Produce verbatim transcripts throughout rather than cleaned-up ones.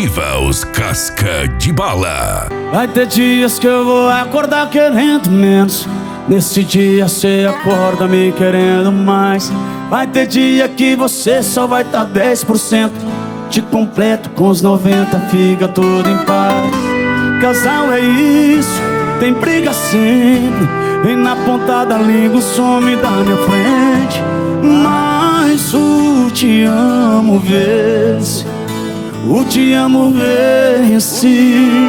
Comitiva Os Casca de Bala. Vai ter dias que eu vou acordar querendo menos. Nesse dia cê acorda me querendo mais. Vai ter dia que você só vai tá dez por cento. Te completo com os noventa, fica tudo em paz. Casal é isso, tem briga sempre. Vem na ponta da língua, some da minha frente. Mas o te amo vence, o te amo vence.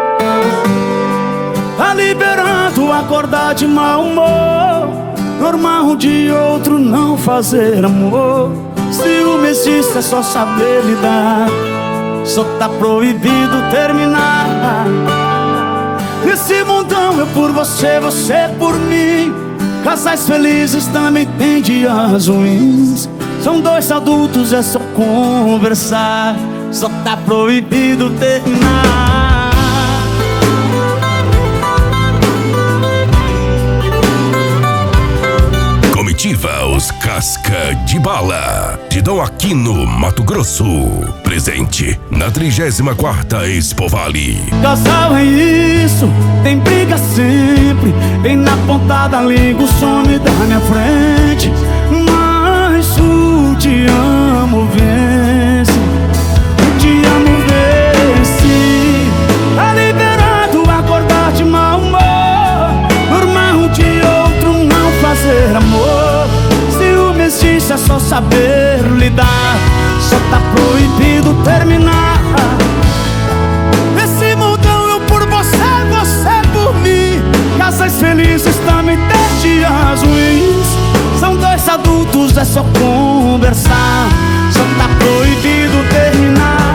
Tá liberando acordar de mau humor, normal um de outro não fazer amor. Ciúme existe, é só saber lidar, só tá proibido terminar. Nesse mundão eu por você, você por mim. Casais felizes também tem dias ruins. São dois adultos, é só conversar, só tá proibido terminar. Comitiva Os Casca de Bala, de Dom Aquino, Mato Grosso. Presente na trigésima quarta Expo Vale. Casal é isso, tem briga sempre. Vem na ponta da língua, some da minha frente. Mas o te amo vence, o te amo vence. Tá liberado acordar de mau humor, normal um de outro não fazer amor. Ciúme existe, é só saber lidar, só tá proibido terminar. Nesse mundão eu por você, você por mim. Casais felizes também tem dias ruins. São dois adultos, é só conversar, só tá proibido terminar.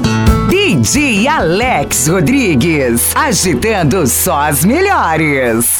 D J Alex Rodrigues, agitando só as melhores.